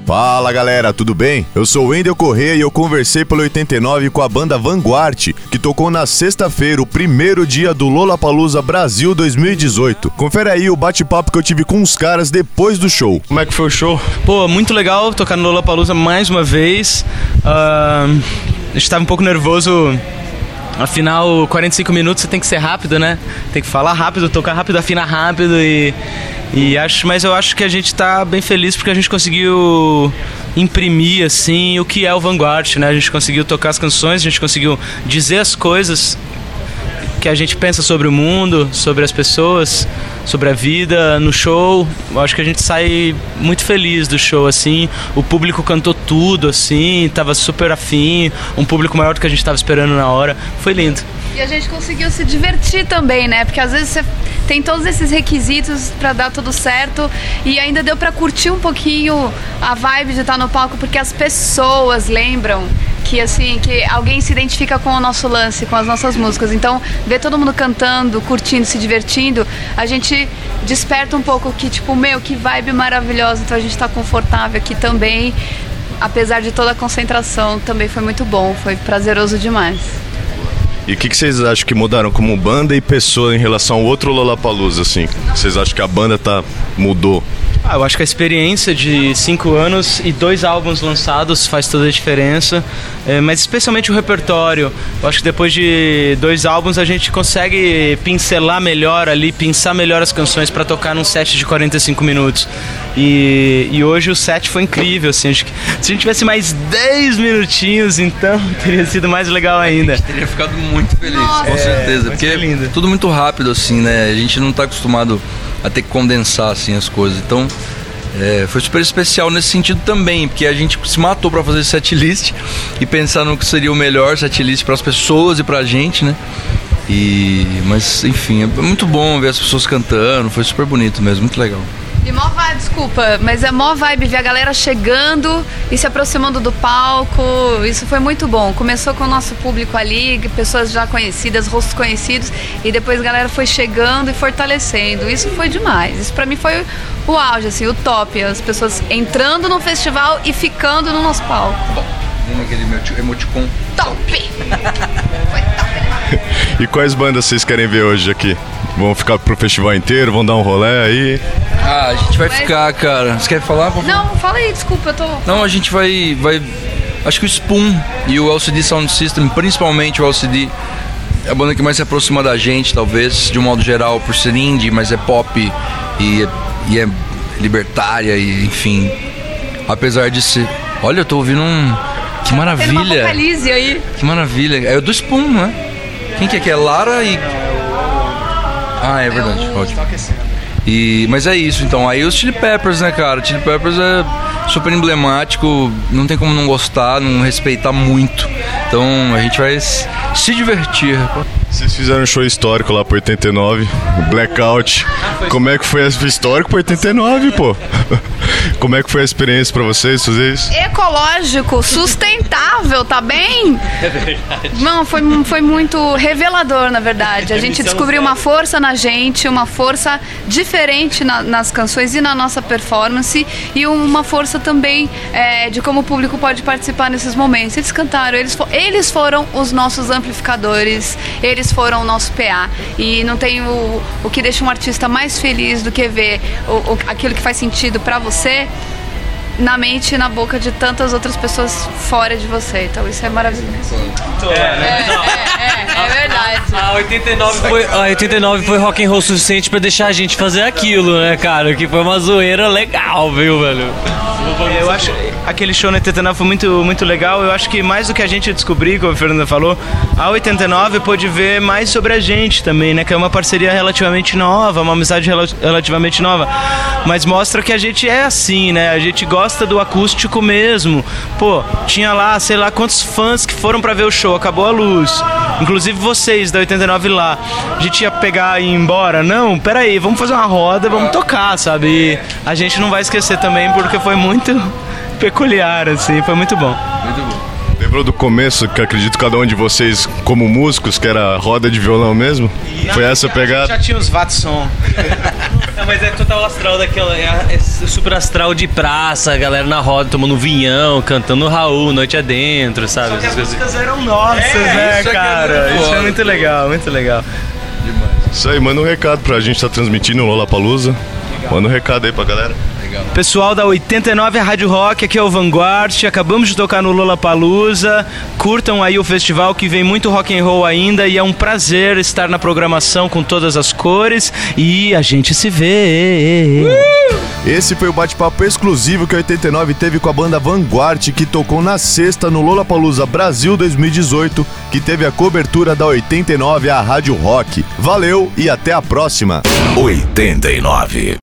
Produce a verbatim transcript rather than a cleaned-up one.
Fala galera, tudo bem? Eu sou o Wendel Corrêa e eu conversei pelo oitenta e nove com a banda Vanguard, que tocou na sexta-feira, o primeiro dia do Lollapalooza Brasil dois mil e dezoito. Confere aí o bate-papo que eu tive com os caras depois do show. Como é que foi o show? Pô, muito legal tocar no Lollapalooza mais uma vez. Uh, a gente tava um pouco nervoso. Afinal, quarenta e cinco minutos você tem que ser rápido, né? Tem que falar rápido, tocar rápido, afinar rápido e... E acho, mas eu acho que a gente tá bem feliz porque a gente conseguiu imprimir, assim, o que é o Vanguard, né? A gente conseguiu tocar as canções, a gente conseguiu dizer as coisas que a gente pensa sobre o mundo, sobre as pessoas, sobre a vida no show. Eu acho que a gente sai muito feliz do show, assim. O público cantou tudo, assim, tava super afim, um público maior do que a gente tava esperando na hora. Foi lindo. E a gente conseguiu se divertir também, né? Porque às vezes você tem todos esses requisitos pra dar tudo certo e ainda deu pra curtir um pouquinho a vibe de estar no palco, porque as pessoas lembram que, assim, que alguém se identifica com o nosso lance, com as nossas músicas. Então, ver todo mundo cantando, curtindo, se divertindo, a gente desperta um pouco que, tipo, meu, que vibe maravilhosa. Então a gente tá confortável aqui também, apesar de toda a concentração, também foi muito bom, foi prazeroso demais. E o que, que vocês acham que mudaram como banda e pessoa em relação ao outro Lollapalooza, assim? Vocês acham que a banda tá, mudou? Ah, eu acho que a experiência de cinco anos e dois álbuns lançados faz toda a diferença, é, mas especialmente o repertório. Eu acho que depois de dois álbuns a gente consegue pincelar melhor ali, pensar melhor as canções para tocar num set de quarenta e cinco minutos. E, e hoje o set foi incrível, assim, acho que se a gente tivesse mais dez minutinhos, então teria sido mais legal ainda. A gente teria ficado muito feliz, Nossa. com certeza, é, porque é lindo. Tudo muito rápido, assim, né? A gente não tá acostumado a ter que condensar, assim, as coisas. Então, é, foi super especial nesse sentido também, porque a gente se matou pra fazer setlist e pensar no que seria o melhor setlist pras pessoas e pra gente, né? E, mas, enfim, é muito bom ver as pessoas cantando, foi super bonito mesmo, muito legal. E mó vibe, desculpa, mas é mó vibe ver a galera chegando e se aproximando do palco. Isso foi muito bom. Começou com o nosso público ali, pessoas já conhecidas, rostos conhecidos, e depois a galera foi chegando e fortalecendo. Isso foi demais. Isso pra mim foi o auge, assim, o top. As pessoas entrando no festival e ficando no nosso palco. Vamos aquele meu emoticon. Top! Foi top, né? E quais bandas vocês querem ver hoje aqui? Vão ficar pro festival inteiro? Vão dar um rolê aí? Ah, a gente vai Mas... ficar, cara. Você quer falar? Não, fala aí, desculpa, eu tô... Não, a gente vai, vai... Acho que o Spoon e o L C D Sound System, principalmente o L C D, é a banda que mais se aproxima da gente, talvez, de um modo geral, por ser indie, mas é pop e, e é libertária, e enfim. Apesar de ser... Olha, eu tô ouvindo um... Que maravilha! Tem uma vocalize aí. Que maravilha! É o do Spoon, não é? Quem que é que é? Lara e... Ah, é verdade, ótimo. E, mas é isso, então. Aí os Chili Peppers, né, cara? Chili Peppers é super emblemático, não tem como não gostar, não respeitar muito. Então a gente vai se divertir. Vocês fizeram um show histórico lá pro oitenta e nove, Blackout. Como é que foi esse histórico pro oitenta e nove, pô? Como é que foi a experiência pra vocês fazer isso? Ecológico, sustentável, tá bem? É verdade. Não, foi, foi muito revelador, na verdade. A gente descobriu uma força na gente, uma força diferente na, nas canções e na nossa performance, e uma força também é, de como o público pode participar nesses momentos. Eles cantaram, eles, fo- eles foram os nossos amplificadores, eles foram o nosso P A. E não tem o, o que deixa um artista mais feliz do que ver o, o, aquilo que faz sentido pra você na mente e na boca de tantas outras pessoas fora de você. Então isso é maravilhoso. É, né? É, é, é, é verdade. A oitenta e nove foi, a oitenta e nove foi rock and roll suficiente pra deixar a gente fazer aquilo, né, cara? Que foi uma zoeira legal, viu, velho? Eu acho que aquele show na oitenta e nove foi muito, muito legal. Eu acho que mais do que a gente descobrir, como a Fernanda falou, a oitenta e nove pôde ver mais sobre a gente também, né? Que é uma parceria relativamente nova, uma amizade rel- relativamente nova. Mas mostra que a gente é assim, né? A gente gosta do acústico mesmo. Pô, tinha lá, sei lá quantos fãs que foram pra ver o show, acabou a luz. Inclusive vocês da oitenta e nove lá. A gente ia pegar e ir embora? Não, peraí, vamos fazer uma roda, vamos tocar, sabe? E a gente não vai esquecer também porque foi muito peculiar, assim, foi muito bom. Muito bom. Lembrou do começo, que acredito cada um de vocês, como músicos, que era roda de violão mesmo? Foi essa a pegada? Já tinha os Vatson. Não, mas é total astral daquela. É, é super astral de praça, a galera na roda tomando vinhão, cantando Raul, noite adentro, sabe? Só que as Essas coisas. músicas eram nossas, É, né, isso é que é cara? muito Isso é foda. muito legal, muito legal. Isso aí, manda um recado pra gente estar tá transmitindo o Lollapalooza. Manda um recado aí pra galera. Pessoal da oitenta e nove Rádio Rock, aqui é o Vanguard. Acabamos de tocar no Lollapalooza. Curtam aí o festival, que vem muito rock and roll ainda, e é um prazer estar na programação com todas as cores, e a gente se vê. Esse foi o bate-papo exclusivo que a oitenta e nove teve com a banda Vanguard, que tocou na sexta no Lollapalooza Brasil dois mil e dezoito, que teve a cobertura da oitenta e nove, a Rádio Rock. Valeu e até a próxima. oitenta e nove.